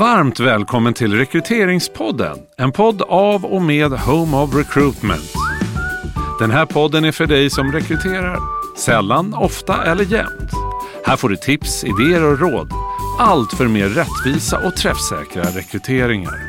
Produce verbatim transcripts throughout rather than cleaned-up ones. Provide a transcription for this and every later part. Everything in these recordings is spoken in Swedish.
Varmt välkommen till Rekryteringspodden, en podd av och med Home of Recruitment. Den här podden är för dig som rekryterar, sällan, ofta eller jämt. Här får du tips, idéer och råd, allt för mer rättvisa och träffsäkra rekryteringar.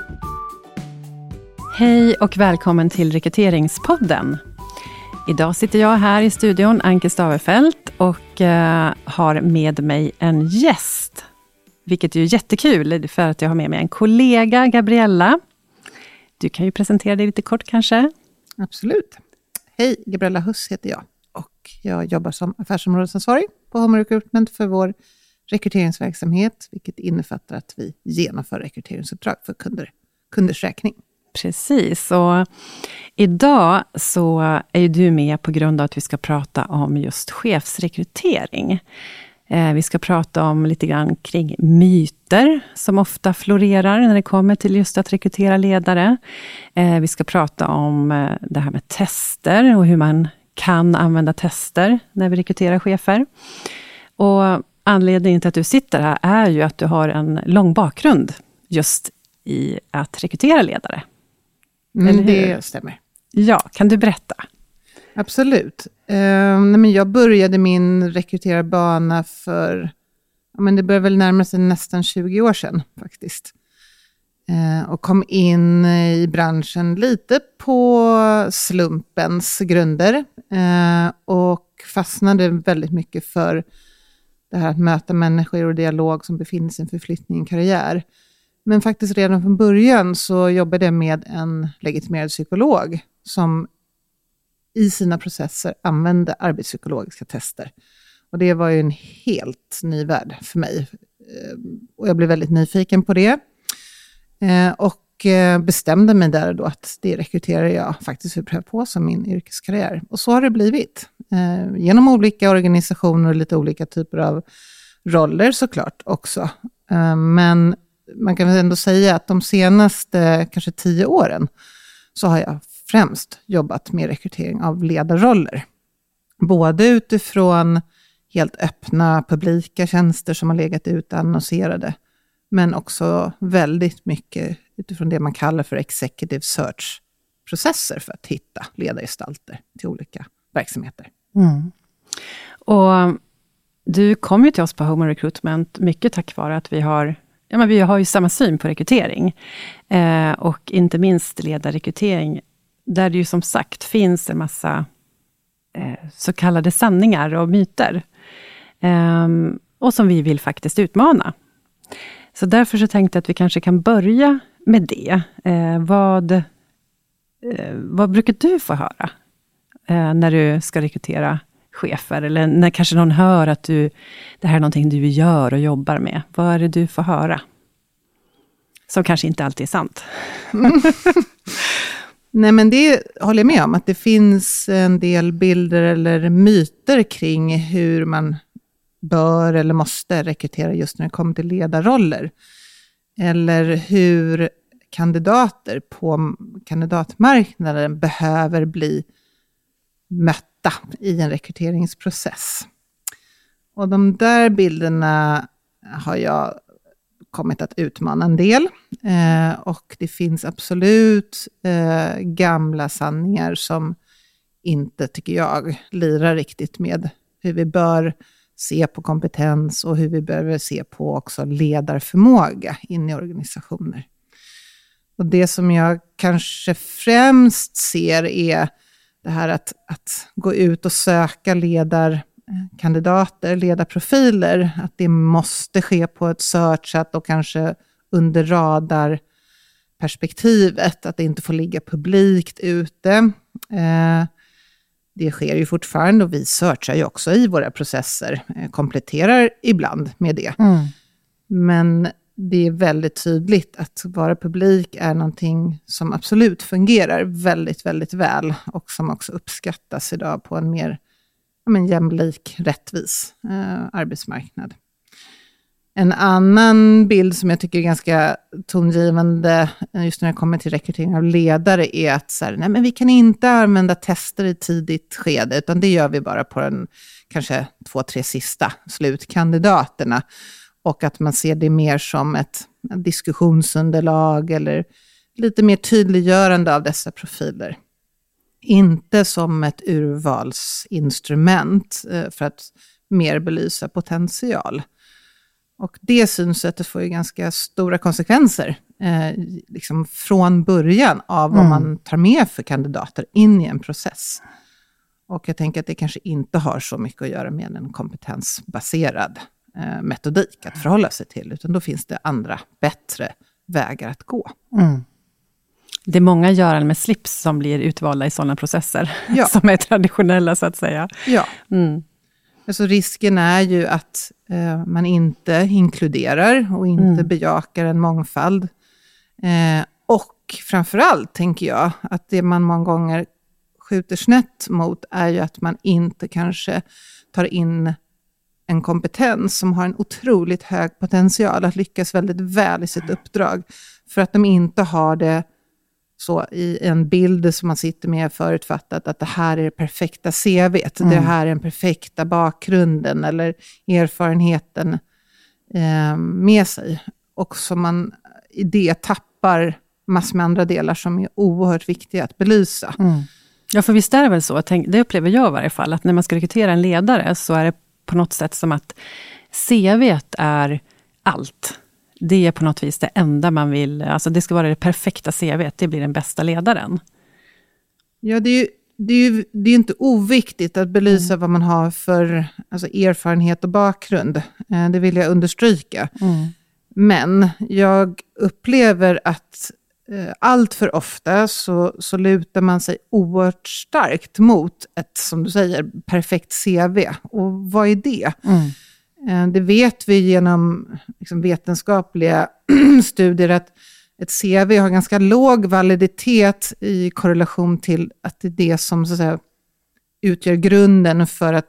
Hej och välkommen till Rekryteringspodden. Idag sitter jag här i studion, Anke Stavefelt, och uh, har med mig en gäst. Vilket är ju jättekul för att jag har med mig en kollega, Gabriella. Du kan ju presentera dig lite kort kanske. Absolut. Hej, Gabriella Huss heter jag. Och jag jobbar som affärsområdesansvarig på Home of Recruitment för vår rekryteringsverksamhet. Vilket innefattar att vi genomför rekryteringsuppdrag för kunder, kunders räkning. Precis, och idag så är ju du med på grund av att vi ska prata om just chefsrekrytering. Eh, vi ska prata om lite grann kring myter som ofta florerar när det kommer till just att rekrytera ledare. Eh, vi ska prata om eh, det här med tester och hur man kan använda tester när vi rekryterar chefer. Och anledningen till att du sitter här är ju att du har en lång bakgrund just i att rekrytera ledare. Mm, det stämmer. Ja, kan du berätta? Absolut. Uh, nej, men jag började min rekryterarbana för, ja, men det började väl närma sig nästan tjugo år sedan faktiskt. Uh, och kom in i branschen lite på slumpens grunder. Uh, och fastnade väldigt mycket för det här att möta människor och dialog som befinner sig i en förflyttning i karriär. Men faktiskt redan från början så jobbade jag med en legitimerad psykolog som i sina processer använde arbetspsykologiska tester. Och det var ju en helt ny värld för mig. Och jag blev väldigt nyfiken på det. Och bestämde mig där då att det rekryterar jag faktiskt vill pröva på som min yrkeskarriär. Och så har det blivit. Genom olika organisationer och lite olika typer av roller såklart också. Men man kan väl ändå säga att de senaste kanske tio åren så har jag främst jobbat med rekrytering av ledarroller. Både utifrån helt öppna publika tjänster som har legat utannonserade, men också väldigt mycket utifrån det man kallar för executive search-processer för att hitta ledargestalter till olika verksamheter. Mm. Och du kom ju till oss på Home of Recruitment mycket tack vare att vi har Ja, men vi har ju samma syn på rekrytering eh, och inte minst ledarrekrytering där det ju som sagt finns en massa eh, så kallade sanningar och myter eh, och som vi vill faktiskt utmana. Så därför så tänkte jag att vi kanske kan börja med det. Eh, vad, eh, vad brukar du få höra eh, när du ska rekrytera chefer, eller när kanske någon hör att du, det här är någonting du gör och jobbar med. Vad är det du får höra? Som kanske inte alltid är sant. Mm. Nej, men det håller jag med om, att det finns en del bilder eller myter kring hur man bör eller måste rekrytera just när det kommer till ledarroller. Eller hur kandidater på kandidatmarknaden behöver bli mötta i en rekryteringsprocess. Och de där bilderna har jag kommit att utmana en del. Eh, och det finns absolut eh, gamla sanningar som inte, tycker jag, lirar riktigt med hur vi bör se på kompetens och hur vi behöver se på också ledarförmåga in i organisationer. Och det som jag kanske främst ser är det här att, att gå ut och söka ledarkandidater, ledarprofiler, att det måste ske på ett searchat och kanske under radarperspektivet, att det inte får ligga publikt ute. Eh, det sker ju fortfarande och vi searchar ju också i våra processer, eh, kompletterar ibland med det. Mm. Men det är väldigt tydligt att vara publik är någonting som absolut fungerar väldigt, väldigt väl och som också uppskattas idag på en mer ja, men jämlik, rättvis eh, arbetsmarknad. En annan bild som jag tycker är ganska tongivande just när det kommer till rekrytering av ledare är att så här, nej, men vi kan inte använda tester i tidigt skede, utan det gör vi bara på den kanske två, tre sista slutkandidaterna. Och att man ser det mer som ett diskussionsunderlag eller lite mer tydliggörande av dessa profiler. Inte som ett urvalsinstrument för att mer belysa potential. Och det synsättet får ju ganska stora konsekvenser eh, liksom från början av vad mm. man tar med för kandidater in i en process. Och jag tänker att det kanske inte har så mycket att göra med en kompetensbaserad eh, metodik att förhålla sig till, utan då finns det andra bättre vägar att gå. Mm. Det är många Göran med slips som blir utvalda i sådana processer, ja. som är traditionella så att säga. Ja. Mm. Alltså risken är ju att eh, man inte inkluderar och inte mm. bejakar en mångfald. Eh, och framförallt tänker jag att det man många gånger skjuter snett mot är ju att man inte kanske tar in en kompetens som har en otroligt hög potential att lyckas väldigt väl i sitt uppdrag. För att de inte har det så i en bild som man sitter med förutfattat att det här är det perfekta C V:t, mm. det här är den perfekta bakgrunden eller erfarenheten eh, med sig. Och så man i det tappar massor med andra delar som är oerhört viktiga att belysa. Mm. Ja, för visst är det väl så, det upplever jag i varje fall, att när man ska rekrytera en ledare så är det på något sätt som att C V:t är allt. Det är på något vis det enda man vill, alltså det ska vara det perfekta C V:t, det blir den bästa ledaren. Ja, det är ju, det är ju det är inte oviktigt att belysa mm. vad man har för alltså, erfarenhet och bakgrund. Eh, det vill jag understryka. Mm. Men jag upplever att eh, allt för ofta så, så lutar man sig oerhört starkt mot ett, som du säger, perfekt C V. Och vad är det? Mm. Det vet vi genom liksom, vetenskapliga studier att ett C V har ganska låg validitet i korrelation till att det är det som så att säga, utgör grunden för att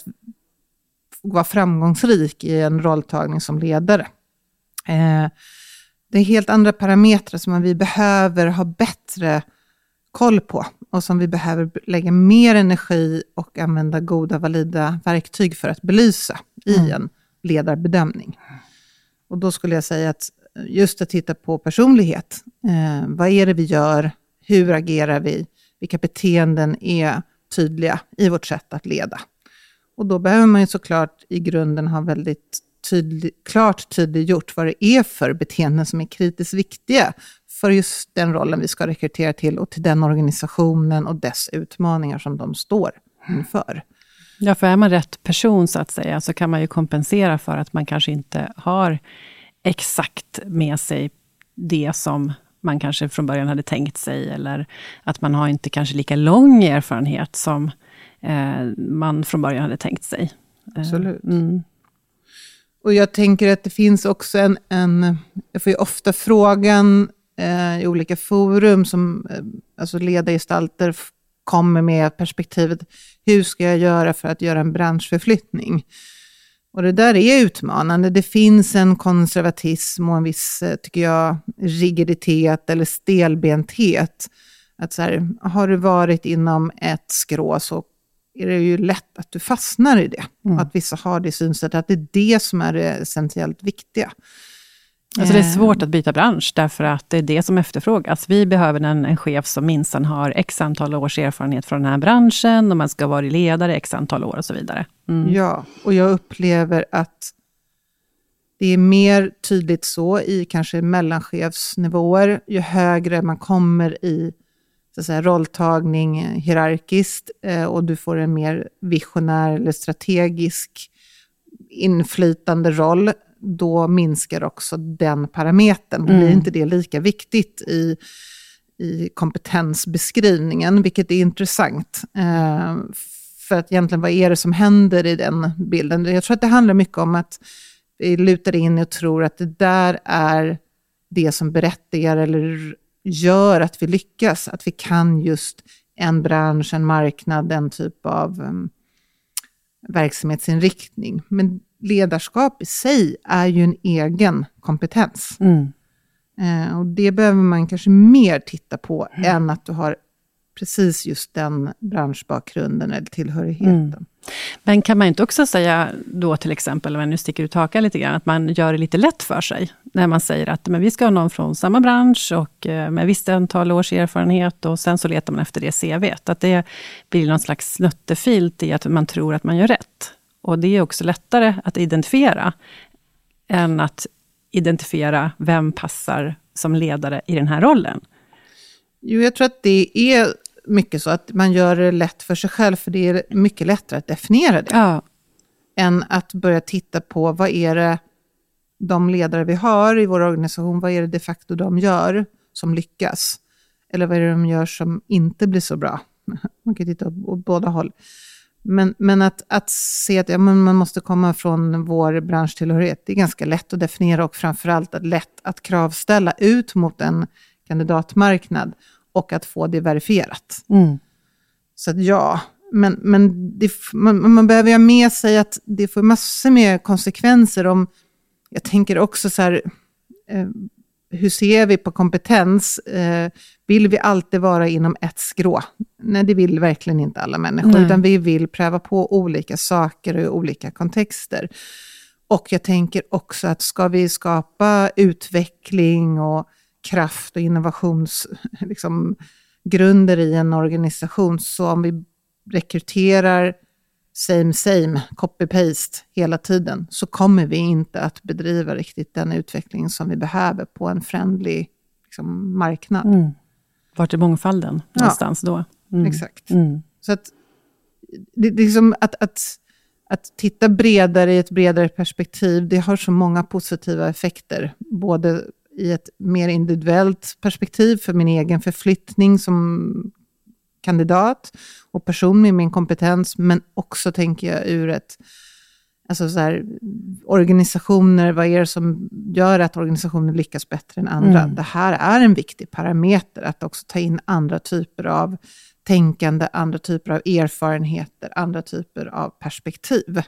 vara framgångsrik i en rolltagning som ledare. Eh, det är helt andra parametrar som vi behöver ha bättre koll på och som vi behöver lägga mer energi och använda goda, valida verktyg för att belysa i mm. en ledarbedömning. Och då skulle jag säga att just att titta på personlighet. Eh, vad är det vi gör? Hur agerar vi? Vilka beteenden är tydliga i vårt sätt att leda? Och då behöver man ju såklart i grunden ha väldigt tydlig, klart tydliggjort vad det är för beteenden som är kritiskt viktiga för just den rollen vi ska rekrytera till och till den organisationen och dess utmaningar som de står inför. Ja, för är man rätt person så att säga så kan man ju kompensera för att man kanske inte har exakt med sig det som man kanske från början hade tänkt sig, eller att man har inte kanske lika lång erfarenhet som eh, man från början hade tänkt sig. Absolut. Mm. Och jag tänker att det finns också en, en jag får ju ofta frågan eh, i olika forum som eh, alltså ledargestalter f- kommer med perspektivet, hur ska jag göra för att göra en branschförflyttning? Och det där är utmanande. Det finns en konservatism och en viss, tycker jag, rigiditet eller stelbenthet. Att så här, har du varit inom ett skrå så är det ju lätt att du fastnar i det. Mm. Att vissa har det synsättet att det är det som är det essentiellt viktiga. Alltså det är svårt att byta bransch därför att det är det som efterfrågas. Vi behöver en, en chef som minst har x antal års erfarenhet från den här branschen och man ska vara ledare x antal år och så vidare. Mm. Ja, och jag upplever att det är mer tydligt så i kanske mellanchefsnivåer. Ju högre man kommer i så att säga, rolltagning hierarkiskt eh, och du får en mer visionär eller strategisk inflytande roll, då minskar också den parametern. Då blir mm. inte det lika viktigt i, i kompetensbeskrivningen, vilket är intressant. Eh, för att egentligen, vad är det som händer i den bilden? Jag tror att det handlar mycket om att vi lutar in och tror att det där är det som berättigar eller gör att vi lyckas. Att vi kan just en bransch, en marknad, en typ av um, verksamhetsinriktning. Men ledarskap i sig är ju en egen kompetens. Mm. Eh, och det behöver man kanske mer titta på mm. än att du har precis just den branschbakgrunden eller tillhörigheten. Mm. Men kan man inte också säga då till exempel, om jag nu sticker ut hakan lite grann, att man gör det lite lätt för sig när man säger att men vi ska ha någon från samma bransch och med visst antal års erfarenhet och sen så letar man efter det C V:t. Att det blir någon slags snuttefilt i att man tror att man gör rätt. Och det är också lättare att identifiera än att identifiera vem passar som ledare i den här rollen. Jo, jag tror att det är mycket så att man gör det lätt för sig själv, för det är mycket lättare att definiera det. Ja. Än att börja titta på vad är det de ledare vi har i vår organisation, vad är det de facto de gör som lyckas? Eller vad är det de gör som inte blir så bra? Man kan titta åt båda håll. Men, men att, att se att ja, man måste komma från vår branschtillhörighet, det är ganska lätt att definiera och framförallt att lätt att kravställa ut mot en kandidatmarknad och att få det verifierat. Mm. Så att ja, men, men det, man, man behöver ha med sig att det får massor med konsekvenser om, jag tänker också så här, eh, hur ser vi på kompetens? Eh, vill vi alltid vara inom ett skrå? Nej, det vill verkligen inte alla människor. Nej. Utan vi vill pröva på olika saker och olika kontexter. Och jag tänker också att ska vi skapa utveckling och kraft och innovations liksom, grunder i en organisation, så om vi rekryterar same same, copy-paste hela tiden, så kommer vi inte att bedriva riktigt den utveckling som vi behöver på en friendly liksom, marknad. Mm. Vart är mångfalden någonstans ja, då? Mm. Exakt. Mm. Så att, det, det liksom att, att, att titta bredare i ett bredare perspektiv, det har så många positiva effekter, både i ett mer individuellt perspektiv för min egen förflyttning som kandidat och person med min kompetens, men också tänker jag ur ett alltså så här, organisationer, vad är det som gör att organisationer lyckas bättre än andra? Mm. Det här är en viktig parameter, att också ta in andra typer av tänkande, andra typer av erfarenheter, andra typer av perspektiv.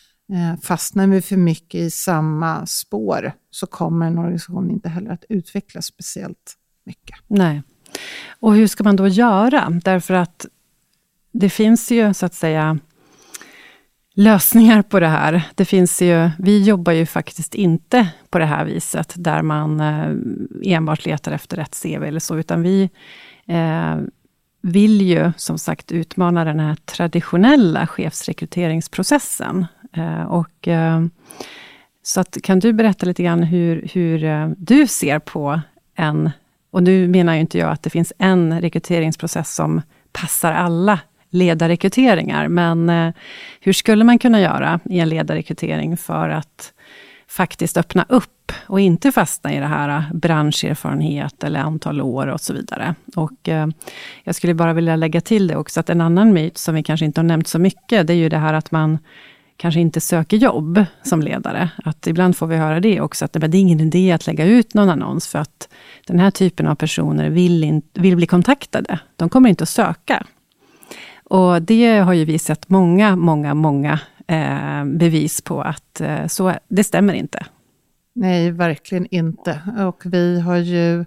Eh, fastnar vi för mycket i samma spår, så kommer en organisation inte heller att utvecklas speciellt mycket. Nej. Och hur ska man då göra? Därför att det finns ju så att säga lösningar på det här. Det finns ju, vi jobbar ju faktiskt inte på det här viset där man eh, enbart letar efter ett C V eller så, utan vi eh, vill ju som sagt utmana den här traditionella chefsrekryteringsprocessen. Eh, och eh, så att, kan du berätta lite grann hur, hur eh, du ser på en, och nu menar ju inte jag att det finns en rekryteringsprocess som passar alla ledarrekryteringar, men eh, hur skulle man kunna göra i en ledarrekrytering för att faktiskt öppna upp och inte fastna i det här branscherfarenhet eller antal år och så vidare. Och eh, jag skulle bara vilja lägga till det också, att en annan myt som vi kanske inte har nämnt så mycket, det är ju det här att man kanske inte söker jobb som ledare. Att ibland får vi höra det också, att det är ingen idé att lägga ut någon annons för att den här typen av personer vill, in, vill bli kontaktade. De kommer inte att söka. Och det har ju vi sett många, många, många eh, bevis på att eh, så, det stämmer inte. Nej, verkligen inte. Och vi har ju,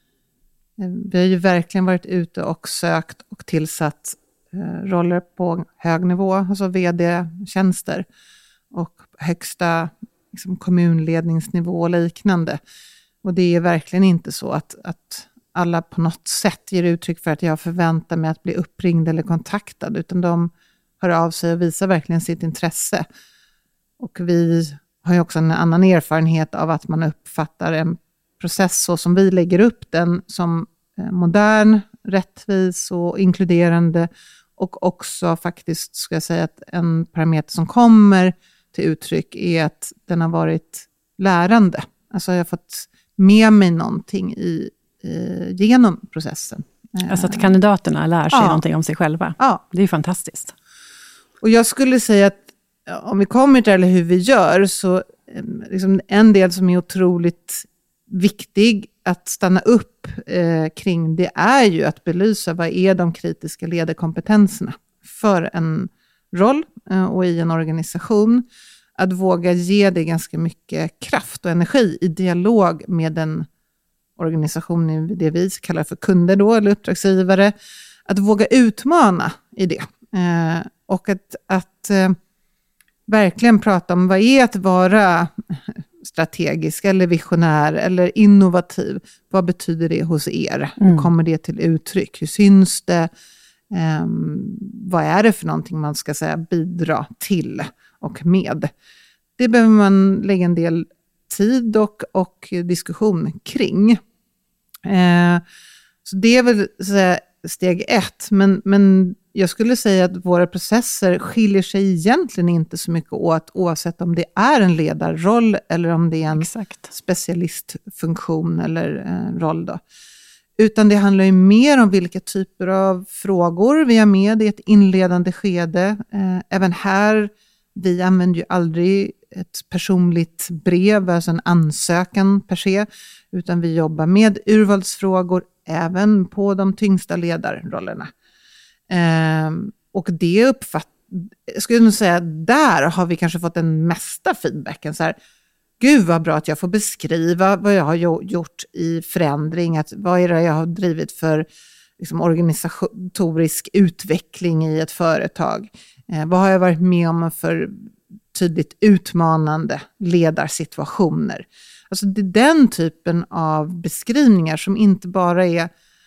vi har ju verkligen varit ute och sökt och tillsatt eh, roller på hög nivå, alltså vd-tjänster och högsta liksom, kommunledningsnivå och liknande. Och det är verkligen inte så att, att alla på något sätt ger uttryck för att jag förväntar mig att bli uppringd eller kontaktad, utan de hör av sig och visar verkligen sitt intresse. Och vi har ju också en annan erfarenhet av att man uppfattar en process så som vi lägger upp den, som modern, rättvis och inkluderande, och också faktiskt ska jag säga att en parameter som kommer till uttryck är att den har varit lärande. Alltså jag har fått med mig någonting i genom processen. Alltså att kandidaterna lär sig ja. någonting om sig själva. Ja. Det är ju fantastiskt. Och jag skulle säga att om vi kommer till hur vi gör, så liksom en del som är otroligt viktig att stanna upp eh, kring, det är ju att belysa vad är de kritiska ledarkompetenserna för en roll eh, och i en organisation. Att våga ge det ganska mycket kraft och energi i dialog med den organisationen, det vi kallar för kunder då, eller uppdragsgivare, att våga utmana i det. Eh, och att, att eh, verkligen prata om vad är att vara strategisk eller visionär eller innovativ. Vad betyder det hos er? Mm. Hur kommer det till uttryck? Hur syns det? Eh, vad är det för någonting man ska säga bidra till och med? Det behöver man lägga en del tid och, och diskussion kring. Eh, så det är väl så här, steg ett. Men, men jag skulle säga att våra processer skiljer sig egentligen inte så mycket åt, oavsett om det är en ledarroll eller om det är en Exakt. specialistfunktion eller eh, roll då. Utan det handlar ju mer om vilka typer av frågor vi har med i ett inledande skede. Eh, även här, vi använder ju aldrig ett personligt brev, alltså en ansökan per se, utan vi jobbar med urvalsfrågor även på de tyngsta ledarrollerna. Eh, och det uppfatt, skulle jag nog säga, där har vi kanske fått den mesta feedbacken. Så här, gud vad bra att jag får beskriva vad jag har gjort i förändring, att vad är det jag har drivit för liksom, organisatorisk utveckling i ett företag. Eh, vad har jag varit med om för tydligt utmanande ledarsituationer. Alltså det är den typen av beskrivningar som inte bara är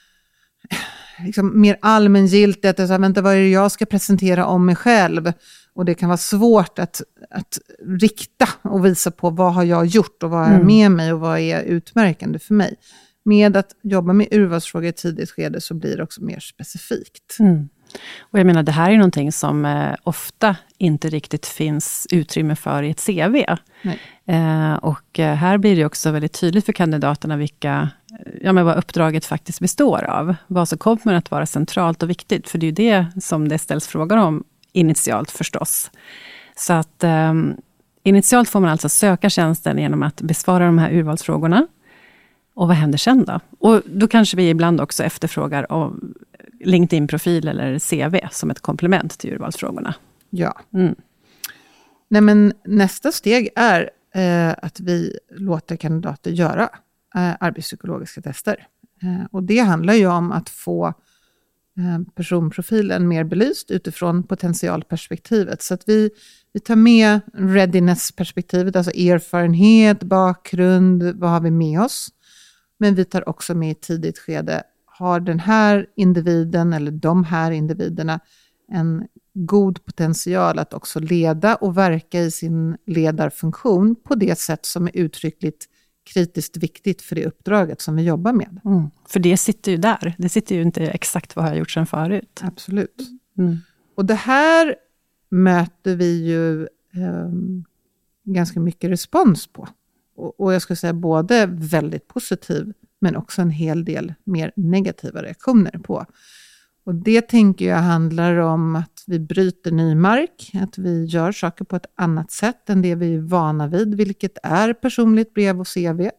liksom mer allmängiltigt, att vänta, vad är det jag ska presentera om mig själv? Och det kan vara svårt att, att rikta och visa på vad har jag gjort och vad är med mig och vad är utmärkande för mig. Med att jobba med urvalsfrågor i ett tidigt skede så blir det också mer specifikt. Mm. Och jag menar, det här är någonting som eh, ofta inte riktigt finns utrymme för i ett C V. Eh, och eh, här blir det också väldigt tydligt för kandidaterna vilka, ja, men vad uppdraget faktiskt består av. Vad som kommer att vara centralt och viktigt. För det är ju det som det ställs frågor om initialt förstås. Så att eh, initialt får man alltså söka tjänsten genom att besvara de här urvalsfrågorna. Och vad händer sen då? Och då kanske vi ibland också efterfrågar om LinkedIn-profil eller C V som ett komplement till urvalsfrågorna. Ja. Mm. Nej, men nästa steg är eh, att vi låter kandidater göra eh, arbetspsykologiska tester. Eh, och det handlar ju om att få eh, personprofilen mer belyst utifrån potentialperspektivet. Så att vi, vi tar med readiness-perspektivet, alltså erfarenhet, bakgrund, vad har vi med oss? Men vi tar också med i tidigt skede, har den här individen eller de här individerna en god potential att också leda och verka i sin ledarfunktion på det sätt som är uttryckligt kritiskt viktigt för det uppdraget som vi jobbar med. Mm. För det sitter ju där. Det sitter ju inte exakt vad jag har gjort sedan förut. Absolut. Mm. Och det här möter vi ju eh, ganska mycket respons på. Och, och jag skulle säga både väldigt positiv men också en hel del mer negativa reaktioner på. Och det tänker jag handlar om att vi bryter ny mark, att vi gör saker på ett annat sätt än det vi är vana vid, vilket är personligt brev och C V.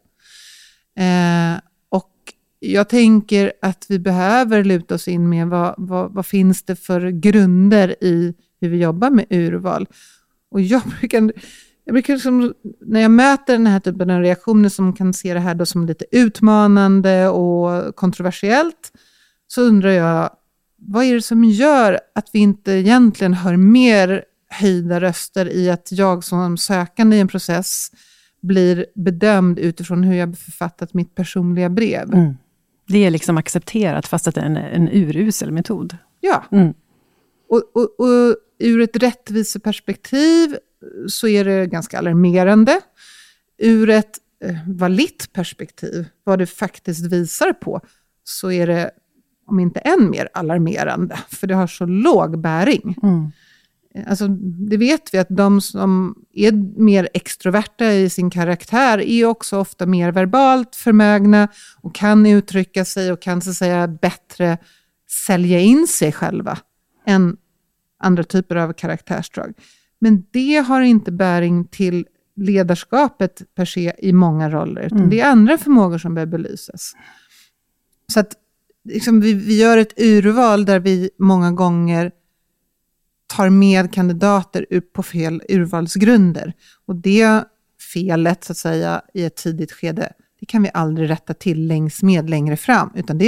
Eh, och jag tänker att vi behöver luta oss in med vad, vad, vad finns det för grunder i hur vi jobbar med urval. Och jag brukar... Jag brukar liksom, när jag möter den här typen av reaktioner som kan se det här då som lite utmanande och kontroversiellt, så undrar jag, vad är det som gör att vi inte egentligen hör mer höjda röster i att jag som sökande i en process blir bedömd utifrån hur jag författat mitt personliga brev? Mm. Det är liksom accepterat fast att det är en, en urusel metod. Ja, mm. och, och, och ur ett rättviseperspektiv så är det ganska alarmerande. Ur ett eh, validt perspektiv, vad det faktiskt visar på, så är det om inte än mer alarmerande. För det har så låg bäring. Mm. Alltså, det vet vi att de som är mer extroverta i sin karaktär är också ofta mer verbalt förmögna och kan uttrycka sig och kan så att säga bättre sälja in sig själva än andra typer av karaktärsdrag. Men det har inte bäring till ledarskapet per se i många roller. Utan mm. det är andra förmågor som behöver belysas. Så att liksom, vi, vi gör ett urval där vi många gånger tar med kandidater ur, på fel urvalsgrunder. Och det felet så att säga i ett tidigt skede, det kan vi aldrig rätta till längs med längre fram. Utan det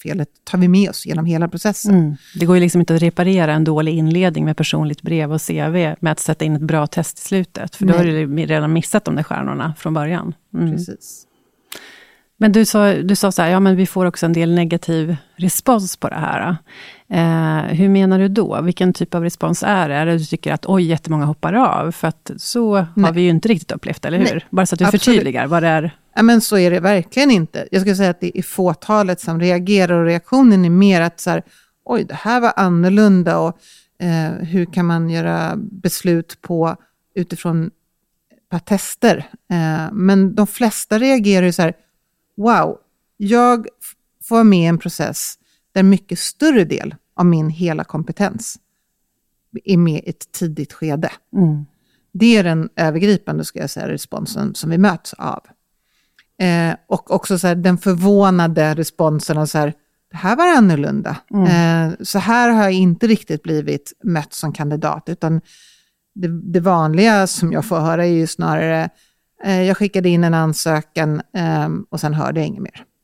felet tar vi med oss genom hela processen. Mm. Det går ju liksom inte att reparera en dålig inledning med personligt brev och C V med att sätta in ett bra test i slutet. För Nej. Då har du redan missat de där stjärnorna från början. Mm. Precis. Men du sa, du sa så här, ja men vi får också en del negativ respons på det här. Eh, hur menar du då? Vilken typ av respons är det? Är det du tycker att oj, jättemånga hoppar av? För att så Nej. har vi ju inte riktigt upplevt, eller hur? Nej. Bara så att du Absolut. förtydligar vad det är. Ja, men så är det verkligen inte. Jag skulle säga att det är fåtalet som reagerar, och reaktionen är mer att så här, oj, det här var annorlunda, och eh, hur kan man göra beslut på utifrån ett par tester? Eh, men de flesta reagerar ju så här, wow, jag får vara med i en process där mycket större del av min hela kompetens är med i ett tidigt skede. Mm. Det är den övergripande, ska jag säga, responsen som vi möts av. Eh, och också så här, den förvånade responsen av så här, det här var annorlunda. Mm. Eh, så här har jag inte riktigt blivit mött som kandidat, utan det, det vanliga som jag får höra är ju snarare eh, jag skickade in en ansökan eh, och sen hörde jag inget mer.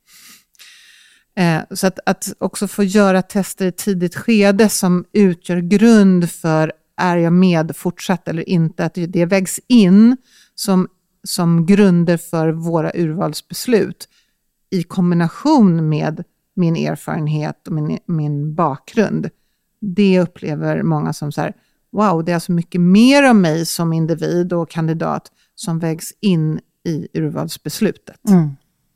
Eh, så att, att också få göra tester i tidigt skede som utgör grund för är jag med fortsatt eller inte, att det vägs in som som grunder för våra urvalsbeslut i kombination med min erfarenhet och min, min bakgrund. Det upplever många som så här, wow, det är alltså mycket mer av mig som individ och kandidat som vägs in i urvalsbeslutet. Mm.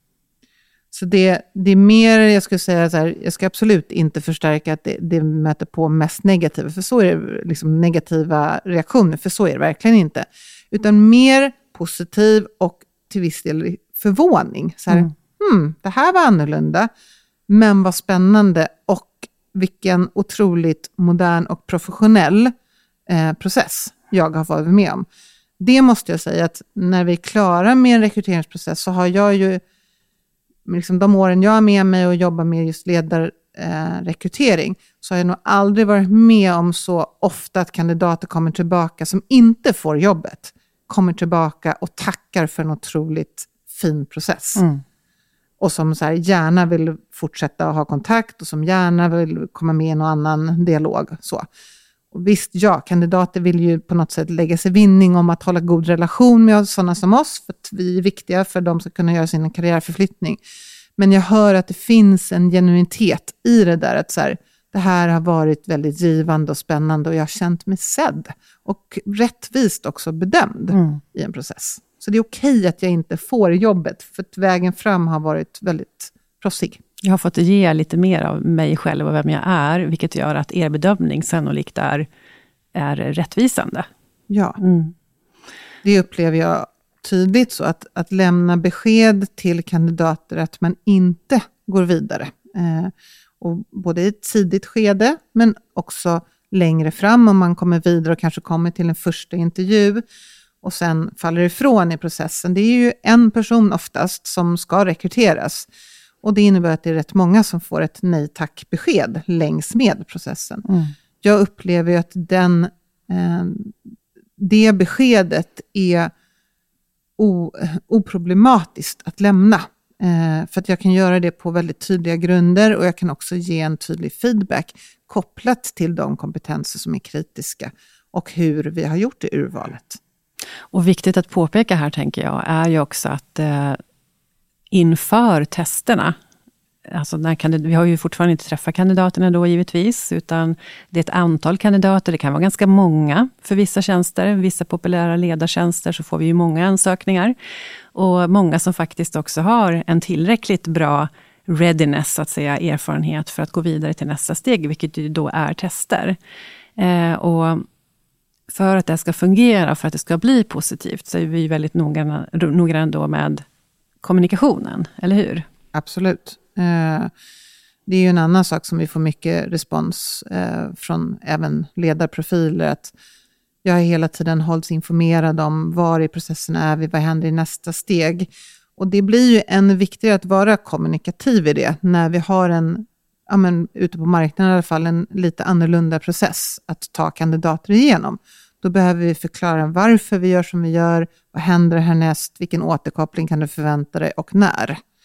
Så det, det är mer, jag skulle säga så här, jag ska absolut inte förstärka att det, det möter på mest negativa, för så är det liksom negativa reaktioner, för så är det verkligen inte. Utan mer positiv och till viss del förvåning. Så här, mm. hmm, det här var annorlunda, men vad spännande, och vilken otroligt modern och professionell eh, process jag har varit med om. Det måste jag säga att när vi är klara med en rekryteringsprocess så har jag ju, liksom de åren jag är med mig och jobbar med just ledarrekrytering, eh, så har jag nog aldrig varit med om så ofta att kandidater kommer tillbaka som inte får jobbet. Kommer tillbaka och tackar för en otroligt fin process. Mm. Och som så här gärna vill fortsätta att ha kontakt och som gärna vill komma med i någon annan dialog. Så. Och visst, ja, kandidater vill ju på något sätt lägga sig vinning om att hålla god relation med sådana som oss, för att vi är viktiga för att de ska kunna göra sin karriärförflyttning. Men jag hör att det finns en genuinitet i det där, att så här, det här har varit väldigt givande och spännande och jag har känt mig sedd och rättvist också bedömd mm. i en process. Så det är okej att jag inte får jobbet, för att vägen fram har varit väldigt proffsig. Jag har fått ge lite mer av mig själv och vem jag är, vilket gör att er bedömning sannolikt är, är rättvisande. Ja, mm. det upplever jag tydligt, så att, att lämna besked till kandidater att man inte går vidare. Eh, och både i ett tidigt skede men också längre fram om man kommer vidare och kanske kommer till en första intervju och sen faller ifrån i processen. Det är ju en person oftast som ska rekryteras. Och det innebär att det är rätt många som får ett nej tack besked längs med processen. Mm. Jag upplever ju att den, eh, det beskedet är o, oproblematiskt att lämna. Eh, för att jag kan göra det på väldigt tydliga grunder och jag kan också ge en tydlig feedback kopplat till de kompetenser som är kritiska och hur vi har gjort det urvalet. Och viktigt att påpeka här, tänker jag, är ju också att eh, inför testerna, alltså när kandid- vi har ju fortfarande inte träffat kandidaterna då givetvis, utan det är ett antal kandidater, det kan vara ganska många för vissa tjänster, vissa populära ledartjänster så får vi ju många ansökningar och många som faktiskt också har en tillräckligt bra readiness, så att säga, erfarenhet för att gå vidare till nästa steg, vilket ju då är tester. Eh, och för att det ska fungera, för att det ska bli positivt, så är vi väldigt noggranna, noggranna då med kommunikationen, eller hur? Absolut. Eh, det är ju en annan sak som vi får mycket respons eh, från även ledarprofiler, att jag har hela tiden hållits informerad om var i processen är vi, vad händer i nästa steg. Och det blir ju än viktigare att vara kommunikativ i det, när vi har en, ja men, ute på marknaden i alla fall, en lite annorlunda process att ta kandidater igenom. Då behöver vi förklara varför vi gör som vi gör, vad händer härnäst, vilken återkoppling kan du förvänta dig och när.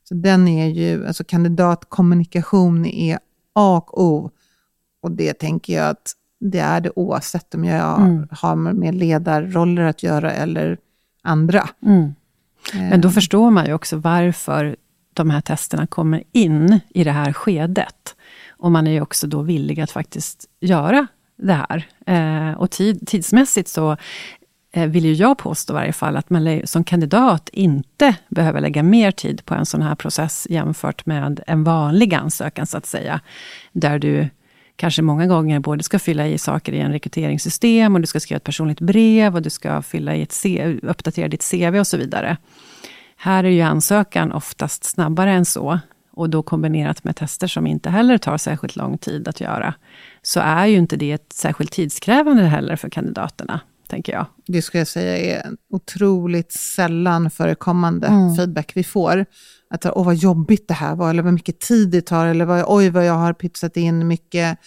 Så den är ju, alltså kandidatkommunikation är A och O. Och det tänker jag att det är det oavsett om jag mm. har med ledarroller att göra eller andra. Mm. Men då förstår man ju också varför de här testerna kommer in i det här skedet. Och man är ju också då villig att faktiskt göra det här. Eh, och tid, tidsmässigt så eh, vill ju jag påstå i varje fall att man som kandidat inte behöver lägga mer tid på en sån här process jämfört med en vanlig ansökan så att säga. Där du kanske många gånger både ska fylla i saker i en rekryteringssystem och du ska skriva ett personligt brev och du ska fylla i ett C V, uppdatera ditt C V och så vidare. Här är ju ansökan oftast snabbare än så. Och då kombinerat med tester som inte heller tar särskilt lång tid att göra. Så är ju inte det ett särskilt tidskrävande heller för kandidaterna, tänker jag. Det ska jag säga är otroligt sällan förekommande mm. feedback vi får. Att åh vad jobbigt det här var, eller vad mycket tid det tar, eller vad, oj vad jag har pytsat in mycket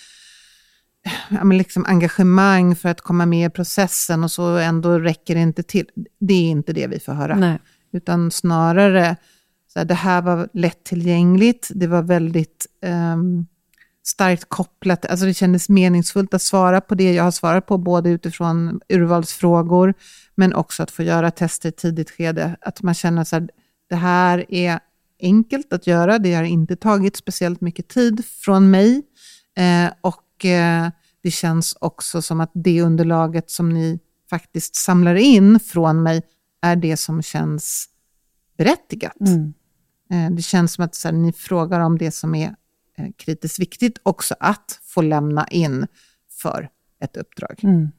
ja, men liksom engagemang för att komma med i processen och så ändå räcker det inte till. Det är inte det vi får höra. Nej. Utan snarare så här, det här var lättillgängligt, det var väldigt um, starkt kopplat, alltså det kändes meningsfullt att svara på det jag har svarat på, både utifrån urvalsfrågor men också att få göra tester i tidigt skede, att man känner så här, det här är enkelt att göra, det har inte tagit speciellt mycket tid från mig eh, och eh, det känns också som att det underlaget som ni faktiskt samlar in från mig är det som känns berättigat. Mm. Eh, det känns som att så här, ni frågar om det som är eh, kritiskt viktigt också att få lämna in för ett uppdrag. Mm.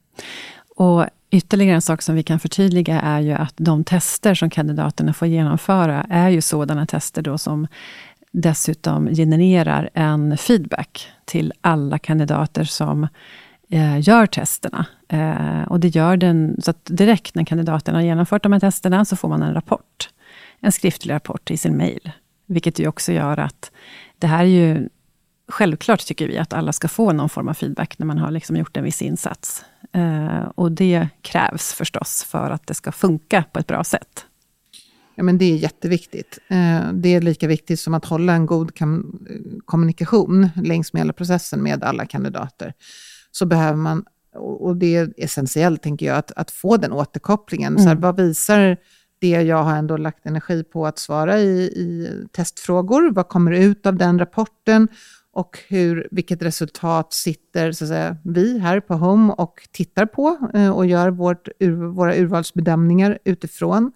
Och ytterligare en sak som vi kan förtydliga är ju att de tester som kandidaterna får genomföra är ju sådana tester då som dessutom genererar en feedback till alla kandidater som eh, gör testerna. Eh, och det gör den så att direkt när kandidaterna har genomfört de här testerna så får man en rapport. En skriftlig rapport i sin mejl. Vilket ju också gör att det här är ju självklart tycker vi att alla ska få någon form av feedback när man har liksom gjort en viss insats. Eh, och det krävs förstås för att det ska funka på ett bra sätt. Ja, men det är jätteviktigt. Eh, det är lika viktigt som att hålla en god kam- kommunikation längs med hela processen med alla kandidater. Så behöver man, och det är essentiellt tänker jag, att, att få den återkopplingen. Mm. Så här, vad visar det jag har ändå lagt energi på att svara i, i testfrågor? Vad kommer ut av den rapporten? Och hur, vilket resultat sitter så att säga, vi här på Home och tittar på eh, och gör vårt, ur, våra urvalsbedömningar utifrån.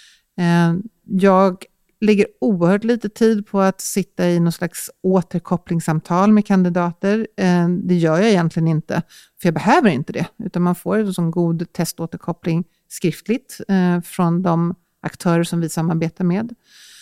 Eh, jag lägger oerhört lite tid på att sitta i någon slags återkopplingssamtal med kandidater. Eh, det gör jag egentligen inte, för jag behöver inte det. Utan man får en sån god teståterkoppling skriftligt eh, från de aktörer som vi samarbetar med.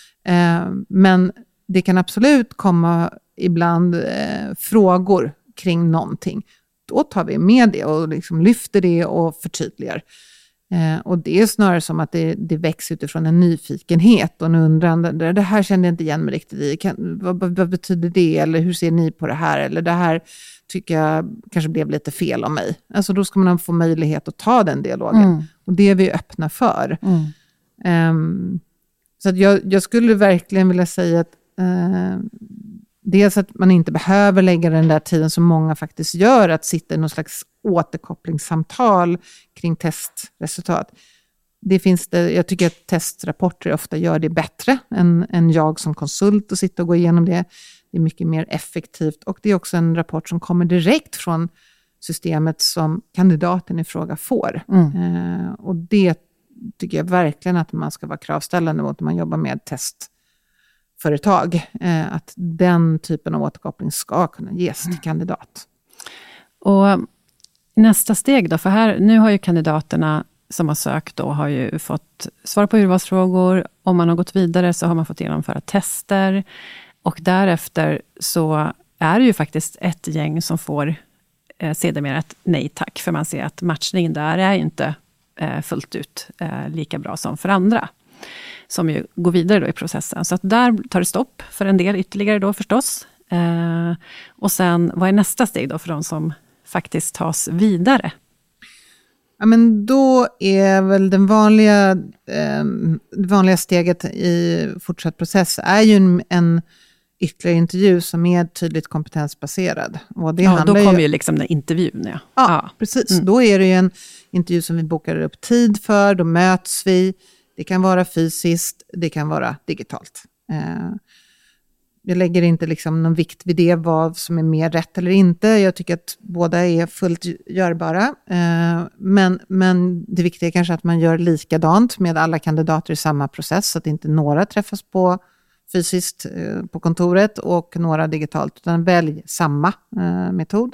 Eh, men det kan absolut komma ibland eh, frågor kring någonting. Då tar vi med det och liksom lyfter det och förtydligar. Eh, och det är snarare som att det, det växer utifrån en nyfikenhet och en undran. Det, det här kände jag inte igen mig riktigt i. Kan, vad, vad betyder det? Eller hur ser ni på det här? Eller det här tycker jag kanske blev lite fel om mig. Alltså då ska man få möjlighet att ta den dialogen. Mm. Och det är vi öppna för. Mm. Um, så att jag, jag skulle verkligen vilja säga att uh, dels att man inte behöver lägga den där tiden som många faktiskt gör, att sitta i någon slags återkopplingssamtal kring testresultat. Det finns det, jag tycker att testrapporter ofta gör det bättre än, än jag som konsult och sitta och gå igenom det. Det är mycket mer effektivt och det är också en rapport som kommer direkt från systemet som kandidaten i fråga får. Mm. Eh, och det tycker jag verkligen att man ska vara kravställande mot när man jobbar med testföretag. Eh, att den typen av återkoppling ska kunna ges till kandidat. Och nästa steg då, för här, nu har ju kandidaterna som har sökt då har ju fått svara på urvalsfrågor. Om man har gått vidare så har man fått genomföra tester. Och därefter så är det ju faktiskt ett gäng som får eh, sedermera ett nej tack. För man ser att matchningen där är inte eh, fullt ut eh, lika bra som för andra. Som ju går vidare då i processen. Så att där tar det stopp för en del ytterligare då förstås. Eh, och sen, vad är nästa steg då för de som faktiskt tas vidare? Ja, men då är väl den vanliga, eh, det vanliga steget i fortsatt process är ju en, en ytterligare intervju som är tydligt kompetensbaserad. Och det ja, då kommer ju, ju liksom den intervjun. Ja, ja, ja. precis. Mm. Då är det ju en intervju som vi bokar upp tid för, då möts vi. Det kan vara fysiskt, det kan vara digitalt. Eh, jag lägger inte liksom någon vikt vid det, vad som är mer rätt eller inte. Jag tycker att båda är fullt görbara. Eh, men, men det viktiga är kanske att man gör likadant med alla kandidater i samma process, så att inte några träffas på fysiskt eh, på kontoret och några digitalt, utan välj samma eh, metod.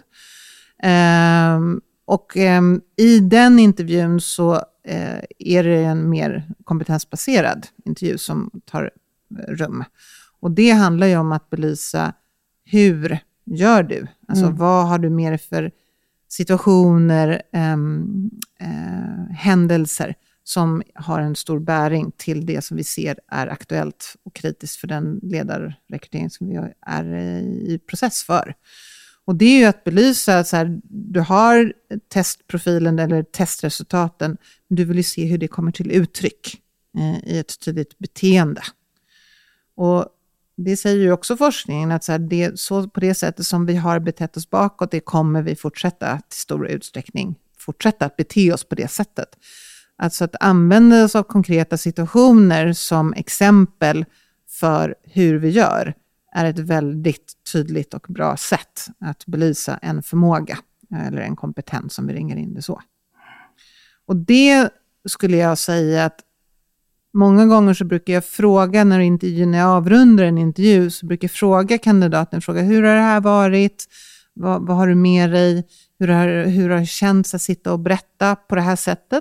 Eh, och eh, i den intervjun så eh, är det en mer kompetensbaserad intervju som tar rum. Och det handlar ju om att belysa hur gör du? Alltså mm. vad har du mer för situationer, eh, eh, händelser som har en stor bäring till det som vi ser är aktuellt och kritiskt för den ledarrekrytering som vi är i process för. Och det är ju att belysa så här, du har testprofilen eller testresultaten, men du vill ju se hur det kommer till uttryck eh, i ett tydligt beteende. Och det säger ju också forskningen att så här, det, så på det sättet som vi har betett oss bakåt, det kommer vi fortsätta till stor utsträckning fortsätta att bete oss på det sättet. Alltså att använda oss av konkreta situationer som exempel för hur vi gör är ett väldigt tydligt och bra sätt att belysa en förmåga eller en kompetens, som vi ringer in det så. Och det skulle jag säga att många gånger så brukar jag fråga när, intervju, när jag avrundar en intervju, så brukar jag fråga kandidaten, fråga hur har det här varit? Vad, vad har du med dig? Hur har, hur har det känts att sitta och berätta på det här sättet?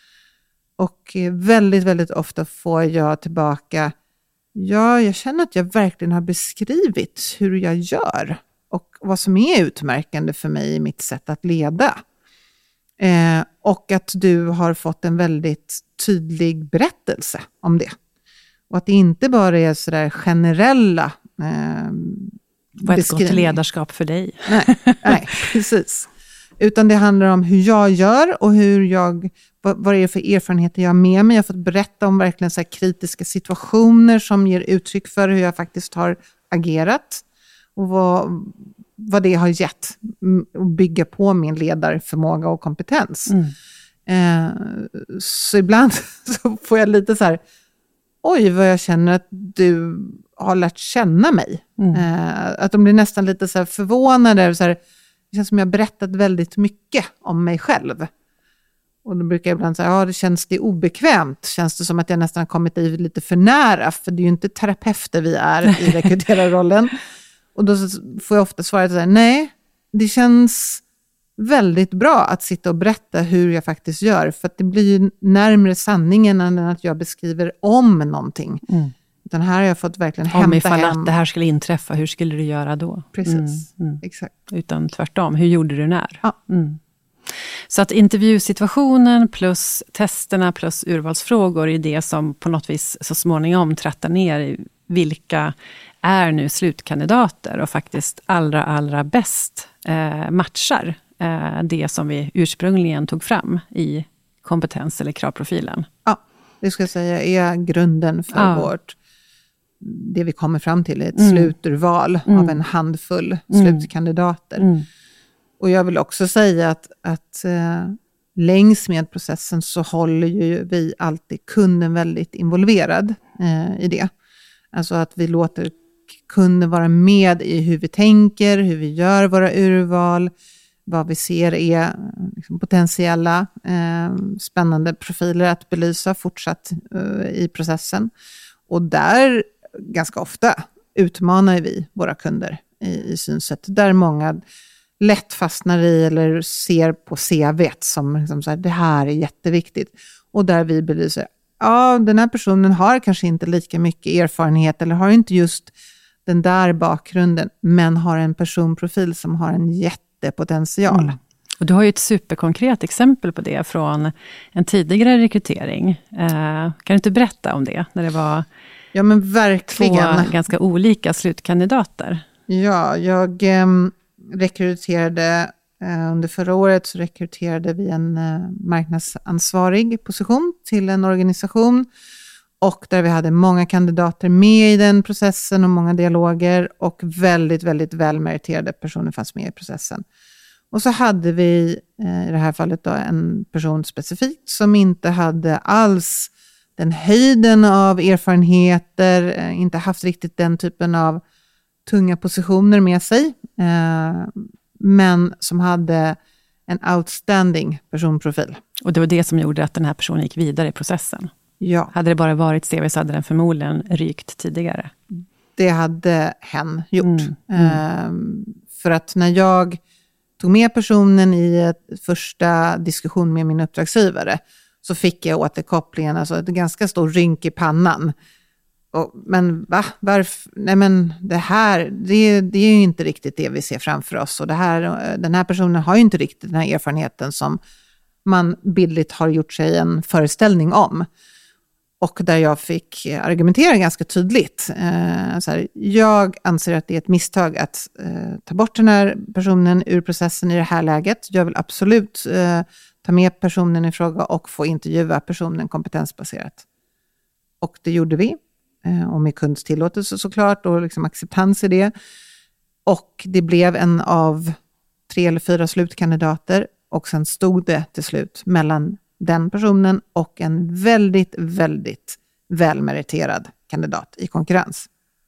Och väldigt, väldigt ofta får jag tillbaka, ja, jag känner att jag verkligen har beskrivit hur jag gör och vad som är utmärkande för mig i mitt sätt att leda. Eh, och att du har fått en väldigt tydlig berättelse om det. Och att det inte bara är sådär generella eh, vad är ett gott ledarskap för dig? Nej, nej, precis. Utan det handlar om hur jag gör och hur jag, vad, vad det är för erfarenheter jag har med mig. Jag har fått berätta om verkligen så här kritiska situationer som ger uttryck för hur jag faktiskt har agerat. Och vad, vad det har gett att bygga på min ledarförmåga och kompetens. Mm. Eh, så ibland så får jag lite så här, oj vad jag känner att du har lärt känna mig. Mm. Eh, att de blir nästan lite så här förvånade. Så här, det känns som jag har berättat väldigt mycket om mig själv. Och då brukar jag ibland säga, ja det känns det obekvämt. Känns det som att jag nästan har kommit i lite för nära. För det är ju inte terapeuter vi är i rekryterarrollen. Och då får jag ofta svara så här, nej, det känns väldigt bra att sitta och berätta hur jag faktiskt gör. För att det blir ju närmare sanningen än att jag beskriver om någonting. Mm. Utan här har jag fått verkligen hämta hem. Om ifall att det här skulle inträffa, hur skulle du göra då? Precis, mm, mm. exakt. Utan tvärtom, hur gjorde du när? Ja. Mm. Så att intervjusituationen plus testerna plus urvalsfrågor är det som på något vis så småningom trattar ner i vilka är nu slutkandidater och faktiskt allra, allra bäst eh, matchar eh, det som vi ursprungligen tog fram i kompetens- eller kravprofilen. Ja, det ska jag säga är grunden för ja. vårt, det vi kommer fram till, ett mm. sluturval mm. av en handfull mm. slutkandidater. Mm. Och jag vill också säga att, att eh, längs med processen så håller ju vi alltid kunden väldigt involverad eh, i det. Alltså att vi låter kunden vara med i hur vi tänker, hur vi gör våra urval, vad vi ser är liksom potentiella eh, spännande profiler att belysa fortsatt eh, i processen. Och där ganska ofta utmanar vi våra kunder i, i synsätt, där många lätt fastnar i eller ser på C V:t som liksom så här, det här är jätteviktigt. Och där vi belyser, ja den här personen har kanske inte lika mycket erfarenhet eller har inte just den där bakgrunden, men har en personprofil som har en jättepotential. Mm. Och du har ju ett superkonkret exempel på det från en tidigare rekrytering. Eh, kan du inte berätta om det? När det var ja, men verkligen. två ganska olika slutkandidater. Ja, jag eh, rekryterade Under förra året så rekryterade vi en marknadsansvarig position till en organisation. Och där vi hade många kandidater med i den processen och många dialoger. Och väldigt, väldigt välmeriterade personer fanns med i processen. Och så hade vi i det här fallet då en person specifikt som inte hade alls den höjden av erfarenheter. Inte haft riktigt den typen av tunga positioner med sig. Men som hade en outstanding personprofil. Och det var det som gjorde att den här personen gick vidare i processen? Ja. Hade det bara varit C V så hade den förmodligen rykt tidigare. Det hade hen gjort. Mm. Mm. Ehm, för att när jag tog med personen i ett första diskussion med min uppdragsgivare så fick jag återkopplingen, alltså ett ganska stor rynk i pannan. Och, men va? Varför? Nej men det här, det, det är ju inte riktigt det vi ser framför oss. Och det här, den här personen har ju inte riktigt den här erfarenheten som man bildligt har gjort sig en föreställning om. Och där jag fick argumentera ganska tydligt. Eh, så här, jag anser att det är ett misstag att eh, ta bort den här personen ur processen i det här läget. Jag vill absolut eh, ta med personen i fråga och få intervjua personen kompetensbaserat. Och det gjorde vi. Och med kunds tillåtelse såklart och liksom acceptans i det. Och det blev en av tre eller fyra slutkandidater och sen stod det till slut mellan den personen och en väldigt, väldigt välmeriterad kandidat i konkurrens.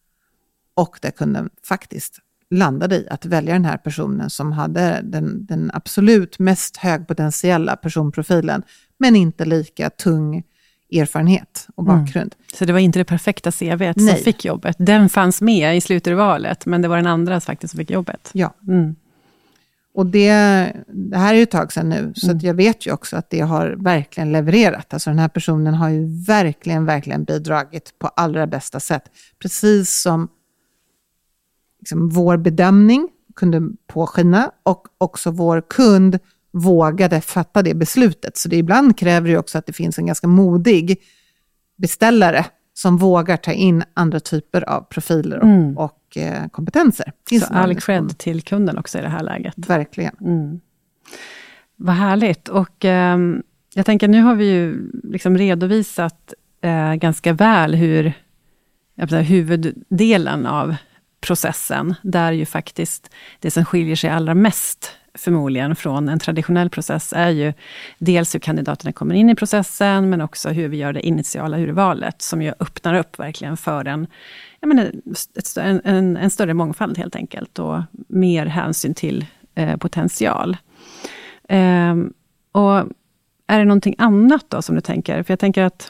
Och där kunde faktiskt landa i att välja den här personen som hade den, den absolut mest högpotentiella personprofilen men inte lika tung erfarenhet och bakgrund. Mm. Så det var inte det perfekta C V:t som fick jobbet. Den fanns med i sluturvalet, men det var den andra faktiskt som fick jobbet. Ja. Mm. Och det, det här är ju ett tag sedan nu, så mm. att jag vet ju också att det har verkligen levererat. Alltså den här personen har ju verkligen, verkligen bidragit på allra bästa sätt. Precis som liksom, vår bedömning kunde påskina och också vår kund vågade fatta det beslutet. Så det ibland kräver ju också att det finns en ganska modig beställare som vågar ta in andra typer av profiler och, mm. och eh, kompetenser. Finns så all cred till kunden också i det här läget. Verkligen. Mm. Vad härligt. Och eh, jag tänker nu har vi ju liksom redovisat eh, ganska väl hur jag säga, huvuddelen av processen, där ju faktiskt det som skiljer sig allra mest förmodligen från en traditionell process är ju dels hur kandidaterna kommer in i processen men också hur vi gör det initiala urvalet som ju öppnar upp verkligen för en, jag menar, ett, en, en, en större mångfald helt enkelt och mer hänsyn till eh, potential. Eh, och är det någonting annat då som du tänker? För jag tänker att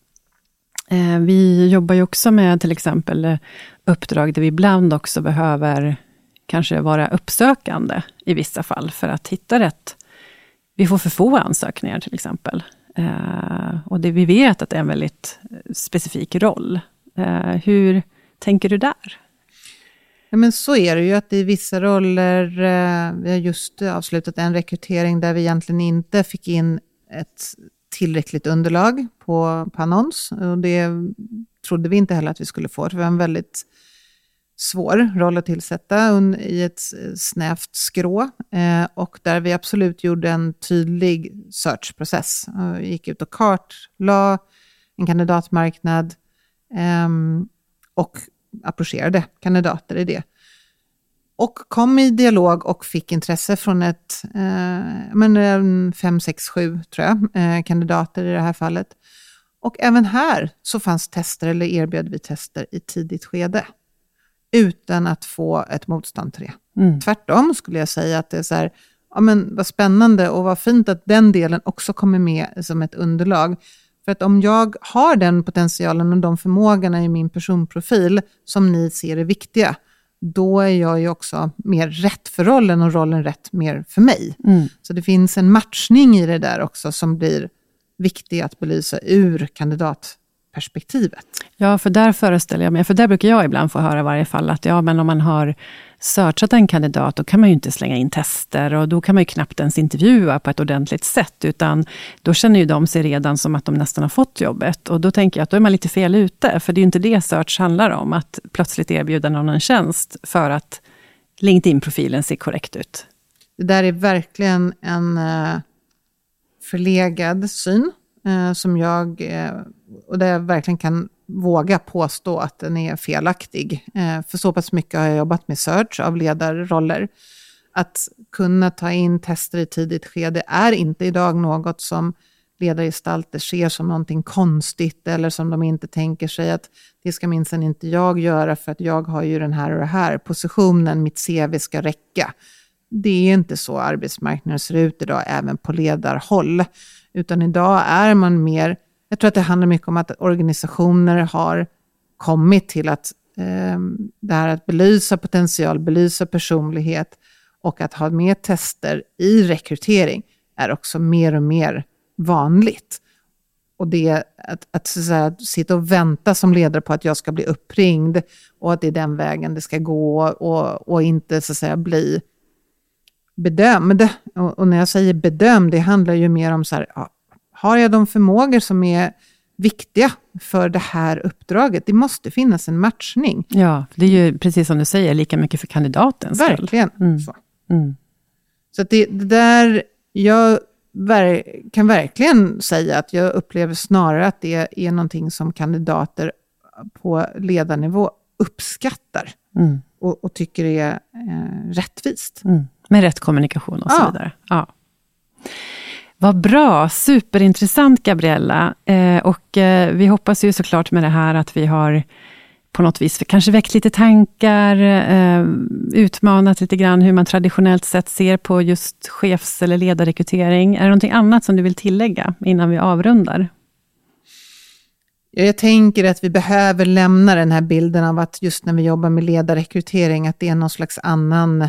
eh, vi jobbar ju också med till exempel uppdrag där vi ibland också behöver kanske vara uppsökande i vissa fall för att hitta rätt. Vi får för få ansökningar till exempel. Eh, och det, vi vet att det är en väldigt specifik roll. Eh, hur tänker du där? Ja, men så är det ju att i vissa roller, eh, vi har just avslutat en rekrytering där vi egentligen inte fick in ett tillräckligt underlag på, på annons. Och det trodde vi inte heller att vi skulle få. Det var en väldigt svår roll att tillsätta i ett snävt skrå eh, och där vi absolut gjorde en tydlig searchprocess. Vi gick ut och kartlade en kandidatmarknad eh, och approcherade kandidater i det. Och kom i dialog och fick intresse från ett eh, men fem, sex, sju tror jag, eh, kandidater i det här fallet. Och även här så fanns tester eller erbjöd vi tester i tidigt skede. Utan att få ett motstånd till det. Mm. Tvärtom skulle jag säga att det är så här, ja men vad spännande och vad fint att den delen också kommer med som ett underlag. För att om jag har den potentialen och de förmågorna i min personprofil som ni ser är viktiga, då är jag ju också mer rätt för rollen och rollen rätt mer för mig. Mm. Så det finns en matchning i det där också som blir viktig att belysa ur kandidatperspektivet. Ja, för där föreställer jag mig, för där brukar jag ibland få höra i varje fall att ja, men om man har searchat en kandidat då kan man ju inte slänga in tester och då kan man ju knappt ens intervjua på ett ordentligt sätt, utan då känner ju de sig redan som att de nästan har fått jobbet, och då tänker jag att då är man lite fel ute, för det är ju inte det search handlar om, att plötsligt erbjuda någon en tjänst för att LinkedIn-profilen ser korrekt ut. Det där är verkligen en uh, förlegad syn uh, som jag, uh, och där jag verkligen kan våga påstå att den är felaktig. Uh, för så pass mycket har jag jobbat med search av ledarroller. Att kunna ta in tester i tidigt skede är inte idag något som ledargestalter ser som någonting konstigt eller som de inte tänker sig att det ska minsann inte jag göra för att jag har ju den här och den här positionen, mitt C V ska räcka. Det är inte så arbetsmarknaden ser ut idag även på ledarhåll, utan idag är man mer, jag tror att det handlar mycket om att organisationer har kommit till att eh, det här att belysa potential, belysa personlighet och att ha mer tester i rekrytering är också mer och mer vanligt. Och det att, att, så att säga, sitta och vänta som ledare på att jag ska bli uppringd och att det är den vägen det ska gå och, och inte så att säga bli bedömd. Och, och när jag säger bedömd, det handlar ju mer om så här, ja, har jag de förmågor som är viktiga för det här uppdraget? Det måste finnas en matchning. Ja, det är ju precis som du säger, lika mycket för kandidaten. Verkligen. Mm. Så, mm. så att det, det där, jag ver- kan verkligen säga att jag upplever snarare att det är någonting som kandidater på ledarnivå uppskattar Mm. och, och tycker är eh, rättvist. Mm. Med rätt kommunikation och så Ja. vidare. Ja. Vad bra, superintressant Gabriella. Eh, och eh, vi hoppas ju såklart med det här att vi har på något vis kanske väckt lite tankar, eh, utmanat lite grann hur man traditionellt sett ser på just chefs- eller ledarrekrytering. Är det någonting annat som du vill tillägga innan vi avrundar? Jag tänker att vi behöver lämna den här bilden av att just när vi jobbar med ledarrekrytering att det är någon slags annan eh,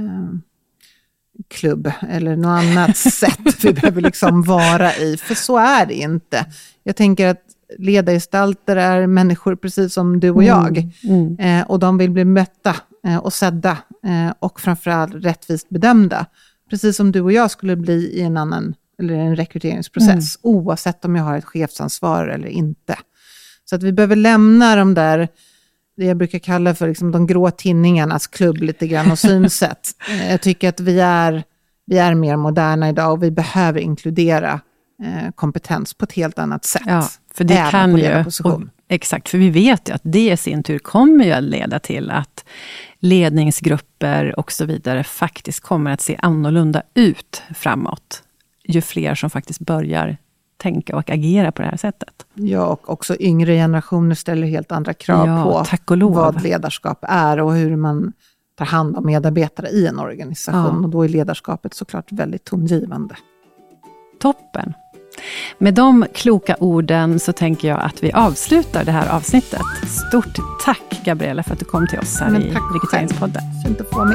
klubb eller något annat sätt vi behöver liksom vara i. För så är det inte. Jag tänker att ledargestalter är människor precis som du och jag. Mm. Mm. Eh, och de vill bli mötta eh, och sedda eh, och framförallt rättvist bedömda. Precis som du och jag skulle bli i en annan eller en rekryteringsprocess. Mm. Oavsett om jag har ett chefsansvar eller inte. Så att vi behöver lämna de där, det jag brukar kalla för liksom de grå tinningarnas klubb lite grann och synsätt. Jag tycker att vi är, vi är mer moderna idag och vi behöver inkludera eh, kompetens på ett helt annat sätt. Ja, för det Även kan på ju, ledarposition. och, exakt, för vi vet ju att det i sin tur kommer ju att leda till att ledningsgrupper och så vidare faktiskt kommer att se annorlunda ut framåt. Ju fler som faktiskt börjar tänka och agera på det här sättet. Ja, och också yngre generationer ställer helt andra krav ja, på tack och lov. vad ledarskap är och hur man tar hand om medarbetare i en organisation. Ja. Och då är ledarskapet såklart väldigt tongivande. Toppen. Med de kloka orden så tänker jag att vi avslutar det här avsnittet. Stort tack Gabriella för att du kom till oss här Men i Rekryteringspodden. Fint att få med.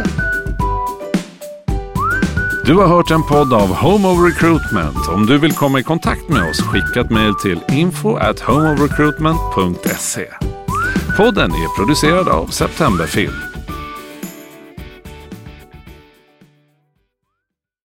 Du har hört en podd av Home of Recruitment. Om du vill komma i kontakt med oss, skicka ett mejl till info at homeofrecruitment punkt se. Podden är producerad av Septemberfilm.